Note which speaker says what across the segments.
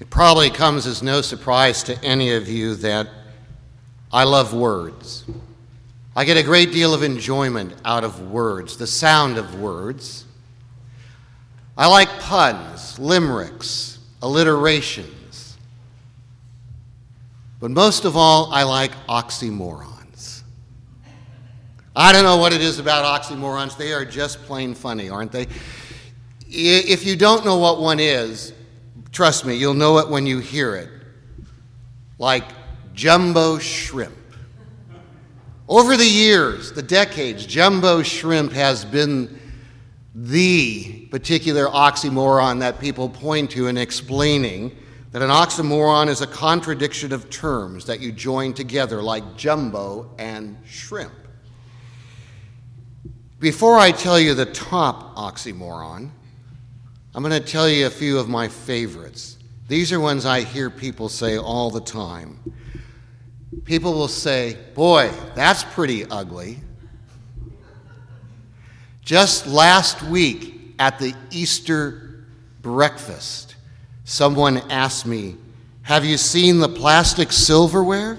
Speaker 1: It probably comes as no surprise to any of you that I love words. I get a great deal of enjoyment out of words, the sound of words. I like puns, limericks, alliterations. But most of all, I like oxymorons. I don't know what it is about oxymorons. They are just plain funny, aren't they? If you don't know what one is, trust me, you'll know it when you hear it. Like jumbo shrimp. Over the years, the decades, jumbo shrimp has been the particular oxymoron that people point to in explaining that an oxymoron is a contradiction of terms that you join together, like jumbo and shrimp. Before I tell you the top oxymoron, I'm going to tell you a few of my favorites. These are ones I hear people say all the time. People will say, "Boy, that's pretty ugly." Just last week at the Easter breakfast, someone asked me, "Have you seen the plastic silverware?"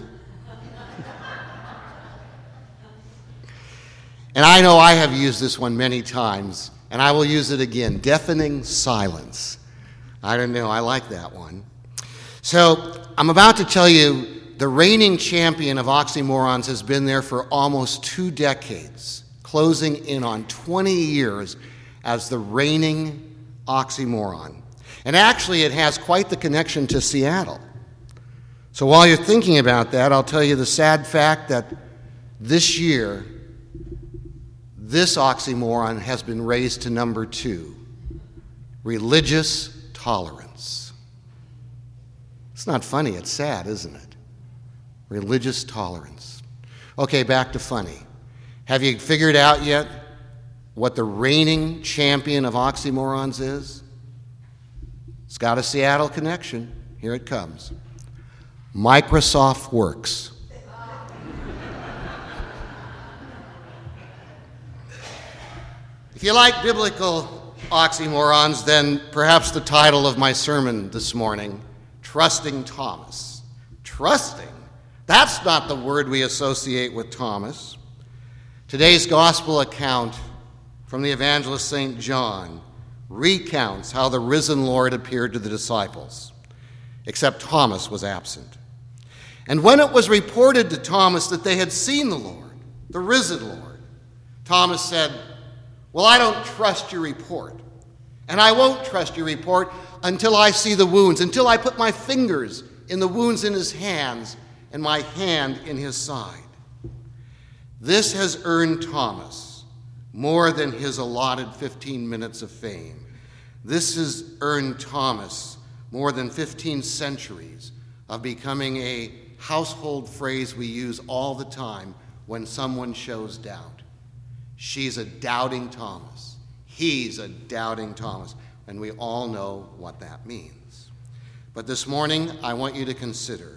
Speaker 1: And I know I have used this one many times, and I will use it again. Deafening silence. I don't know, I like that one. So I'm about to tell you the reigning champion of oxymorons has been there for almost 2 decades, closing in on 20 years as the reigning oxymoron. And actually, it has quite the connection to Seattle. So while you're thinking about that, I'll tell you the sad fact that this year, this oxymoron has been raised to number 2, religious tolerance. It's not funny, it's sad, isn't it? Religious tolerance. Okay, back to funny. Have you figured out yet what the reigning champion of oxymorons is? It's got a Seattle connection. Here it comes. Microsoft Works. If you like biblical oxymorons, then perhaps the title of my sermon this morning, Trusting Thomas. Trusting? That's not the word we associate with Thomas. Today's gospel account from the evangelist St. John recounts how the risen Lord appeared to the disciples, except Thomas was absent. And when it was reported to Thomas that they had seen the Lord, the risen Lord, Thomas said, "Well, I don't trust your report. And I won't trust your report until I see the wounds, until I put my fingers in the wounds in his hands and my hand in his side." This has earned Thomas more than his allotted 15 minutes of fame. This has earned Thomas more than 15 centuries of becoming a household phrase we use all the time when someone shows doubt. She's a doubting Thomas. He's a doubting Thomas. And we all know what that means. But this morning, I want you to consider,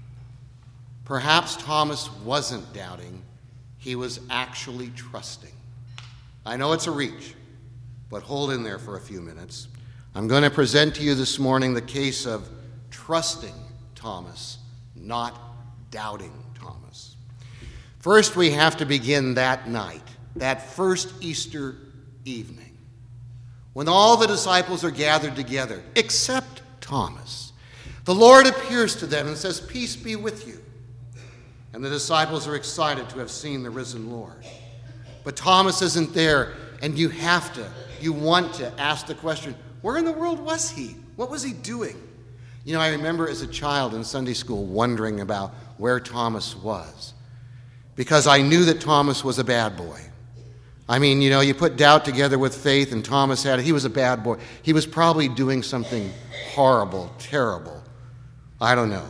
Speaker 1: perhaps Thomas wasn't doubting, he was actually trusting. I know it's a reach, but hold in there for a few minutes. I'm going to present to you this morning the case of trusting Thomas, not doubting Thomas. First, we have to begin that night, that first Easter evening, when all the disciples are gathered together, except Thomas. The Lord appears to them and says, "Peace be with you." And the disciples are excited to have seen the risen Lord. But Thomas isn't there, and you want to ask the question, where in the world was he? What was he doing? You know, I remember as a child in Sunday school wondering about where Thomas was, because I knew that Thomas was a bad boy. I mean, you know, you put doubt together with faith, and Thomas had it. He was a bad boy. He was probably doing something horrible, terrible. I don't know.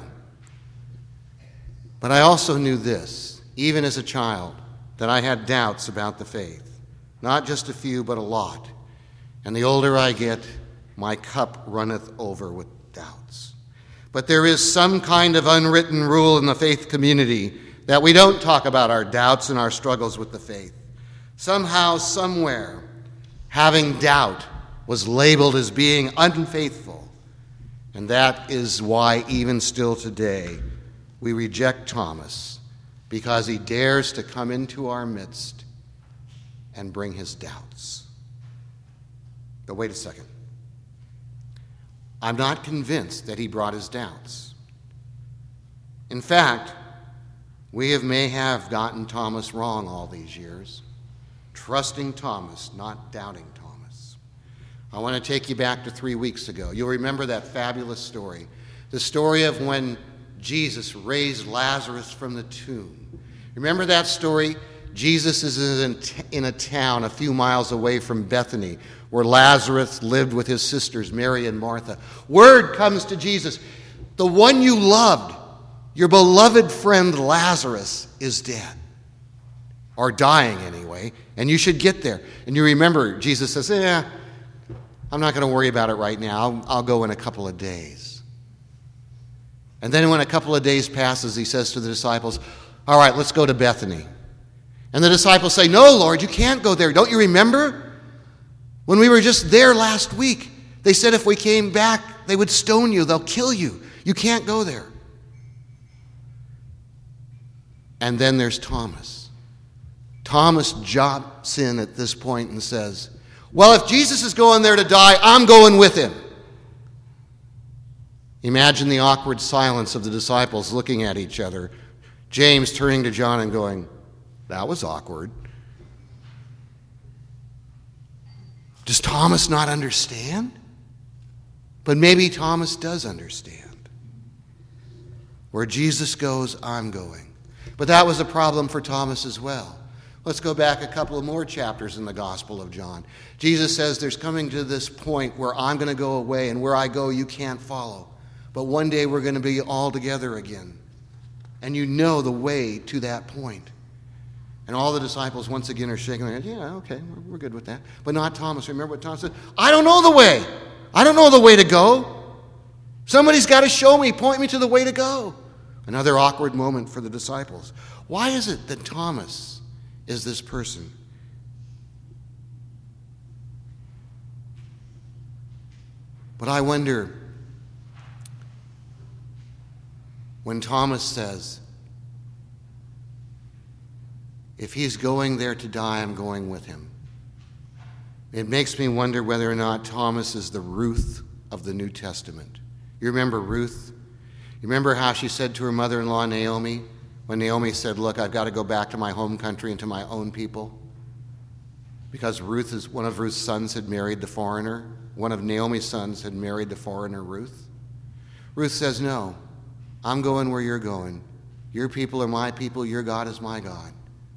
Speaker 1: But I also knew this, even as a child, that I had doubts about the faith. Not just a few, but a lot. And the older I get, my cup runneth over with doubts. But there is some kind of unwritten rule in the faith community that we don't talk about our doubts and our struggles with the faith. Somehow, somewhere, having doubt was labeled as being unfaithful. And that is why even still today we reject Thomas, because he dares to come into our midst and bring his doubts. But wait a second. I'm not convinced that he brought his doubts. In fact, we may have gotten Thomas wrong all these years, trusting Thomas, not doubting Thomas. I want to take you back to 3 weeks ago. You'll remember that fabulous story, the story of when Jesus raised Lazarus from the tomb. Remember that story? Jesus is in a town a few miles away from Bethany, where Lazarus lived with his sisters, Mary and Martha. Word comes to Jesus, the one you loved, your beloved friend Lazarus, is dead. Or dying anyway, and you should get there. And you remember, Jesus says, I'm not going to worry about it right now. I'll go in a couple of days. And then when a couple of days passes, he says to the disciples, all right, let's go to Bethany. And the disciples say, no, Lord, you can't go there. Don't you remember? When we were just there last week, they said if we came back, they would stone you, they'll kill you. You can't go there. And then there's Thomas. Thomas jumps in at this point and says, well, if Jesus is going there to die, I'm going with him. Imagine the awkward silence of the disciples looking at each other. James turning to John and going, that was awkward. Does Thomas not understand? But maybe Thomas does understand. Where Jesus goes, I'm going. But that was a problem for Thomas as well. Let's go back a couple of more chapters in the Gospel of John. Jesus says there's coming to this point where I'm going to go away, and where I go you can't follow. But one day we're going to be all together again. And you know the way to that point. And all the disciples once again are shaking their heads. Yeah, okay, we're good with that. But not Thomas. Remember what Thomas said? I don't know the way. I don't know the way to go. Somebody's got to show me, point me to the way to go. Another awkward moment for the disciples. Why is it that Thomas is this person? But I wonder, when Thomas says, if he's going there to die, I'm going with him. It makes me wonder whether or not Thomas is the Ruth of the New Testament. You remember Ruth? You remember how she said to her mother-in-law, Naomi, when Naomi said, look, I've got to go back to my home country and to my own people? Because one of Ruth's sons had married the foreigner. One of Naomi's sons had married the foreigner, Ruth. Ruth says, no, I'm going where you're going. Your people are my people. Your God is my God.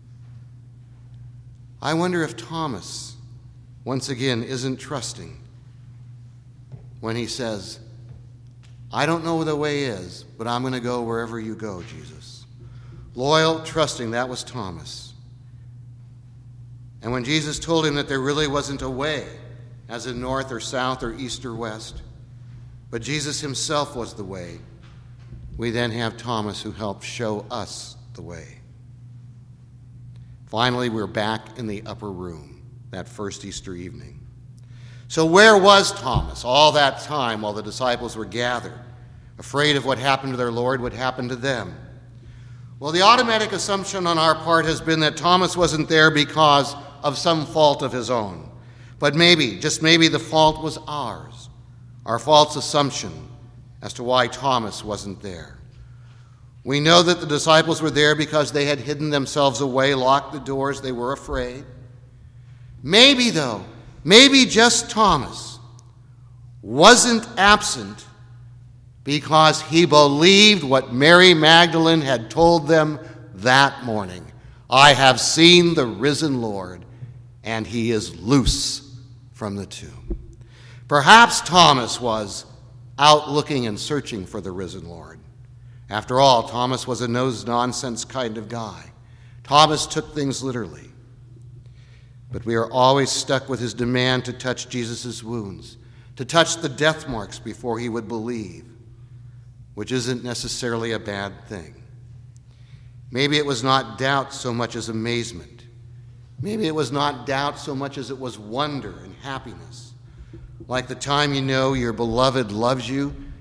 Speaker 1: I wonder if Thomas, once again, isn't trusting when he says, I don't know where the way is, but I'm going to go wherever you go, Jesus. Loyal, trusting, that was Thomas. And when Jesus told him that there really wasn't a way, as in north or south or east or west, but Jesus himself was the way, we then have Thomas who helped show us the way. Finally, we're back in the upper room that first Easter evening. So where was Thomas all that time while the disciples were gathered, afraid of what happened to their Lord would happen to them? Well, the automatic assumption on our part has been that Thomas wasn't there because of some fault of his own. But maybe, just maybe, the fault was ours, our false assumption as to why Thomas wasn't there. We know that the disciples were there because they had hidden themselves away, locked the doors, they were afraid. Maybe, though, maybe just Thomas wasn't absent because he believed what Mary Magdalene had told them that morning. I have seen the risen Lord, and he is loose from the tomb. Perhaps Thomas was out looking and searching for the risen Lord. After all, Thomas was a no-nonsense kind of guy. Thomas took things literally. But we are always stuck with his demand to touch Jesus' wounds, to touch the death marks before he would believe, which isn't necessarily a bad thing. Maybe it was not doubt so much as amazement. Maybe it was not doubt so much as it was wonder and happiness. Like the time you know your beloved loves you,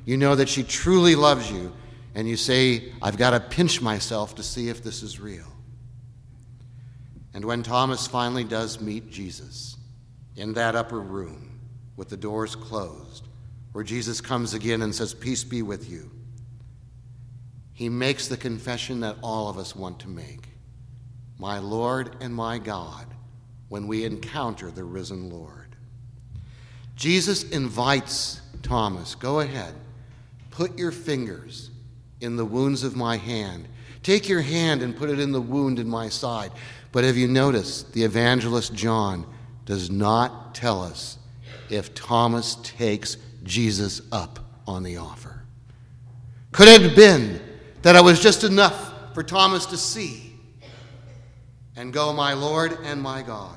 Speaker 1: You know that she truly loves you, and you say, I've got to pinch myself to see if this is real. And when Thomas finally does meet Jesus in that upper room with the doors closed, where Jesus comes again and says, peace be with you, he makes the confession that all of us want to make. My Lord and my God, when we encounter the risen Lord. Jesus invites Thomas, go ahead, put your fingers in the wounds of my hand. Take your hand and put it in the wound in my side. But have you noticed, the evangelist John does not tell us if Thomas takes Jesus up on the offer. Could it have been that it was just enough for Thomas to see and go, my Lord and my God?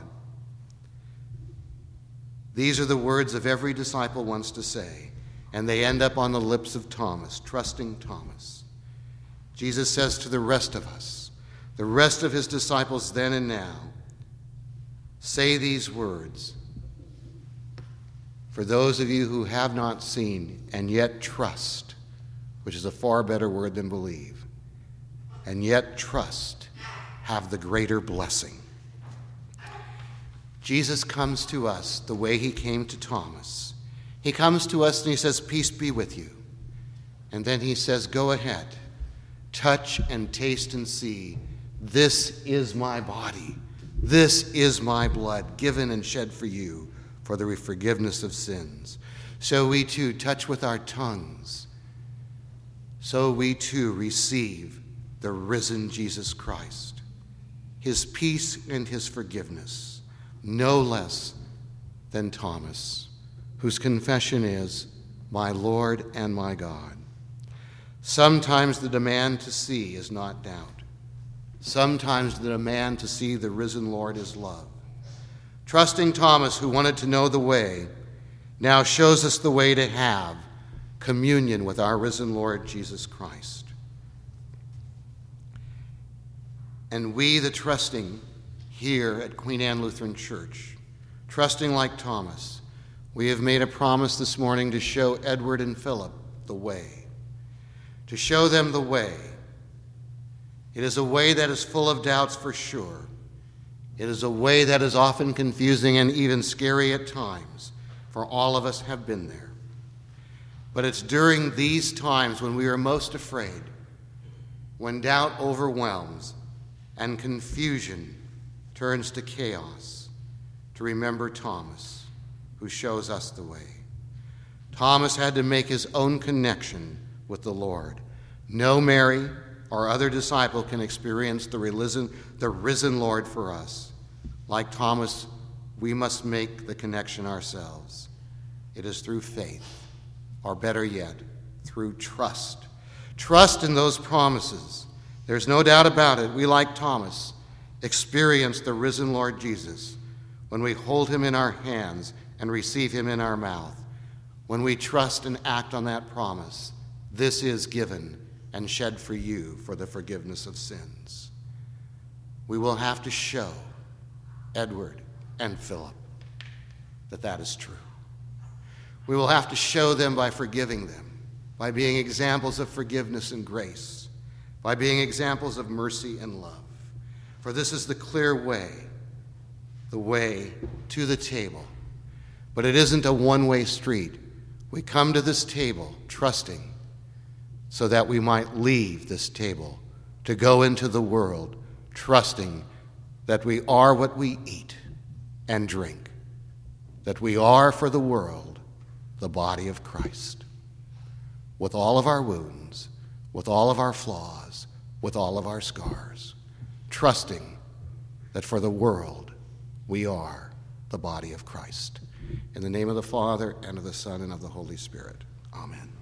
Speaker 1: These are the words of every disciple wants to say, and they end up on the lips of Thomas, trusting Thomas. Jesus says to the rest of us, the rest of his disciples then and now, say these words. For those of you who have not seen and yet trust, which is a far better word than believe, and yet trust, have the greater blessing. Jesus comes to us the way he came to Thomas. He comes to us and he says, peace be with you. And then he says, go ahead, touch and taste and see. This is my body. This is my blood, given and shed for you for the forgiveness of sins. So we too touch with our tongues. So we too receive the risen Jesus Christ, his peace and his forgiveness, no less than Thomas, whose confession is, my Lord and my God. Sometimes the demand to see is not doubt. Sometimes the demand to see the risen Lord is love. Trusting Thomas, who wanted to know the way, now shows us the way to have communion with our risen Lord Jesus Christ. And we, the trusting here at Queen Anne Lutheran Church, trusting like Thomas, we have made a promise this morning to show Edward and Philip the way, to show them the way. It is a way that is full of doubts for sure. It is a way that is often confusing and even scary at times, for all of us have been there. But it's during these times when we are most afraid, when doubt overwhelms and confusion turns to chaos, to remember Thomas, who shows us the way. Thomas had to make his own connection with the Lord. No Mary or other disciple can experience the risen Lord for us. Like Thomas, we must make the connection ourselves. It is through faith, or better yet, through trust. Trust in those promises. There's no doubt about it. We, like Thomas, experience the risen Lord Jesus when we hold him in our hands and receive him in our mouth. When we trust and act on that promise, this is given and shed for you for the forgiveness of sins. We will have to show Edward and Philip that that is true. We will have to show them by forgiving them, by being examples of forgiveness and grace, by being examples of mercy and love. For this is the clear way, the way to the table. But it isn't a one-way street. We come to this table trusting so that we might leave this table to go into the world trusting that we are what we eat and drink, that we are for the world the body of Christ, with all of our wounds, with all of our flaws, with all of our scars, trusting that for the world we are the body of Christ. In the name of the Father, and of the Son, and of the Holy Spirit. Amen.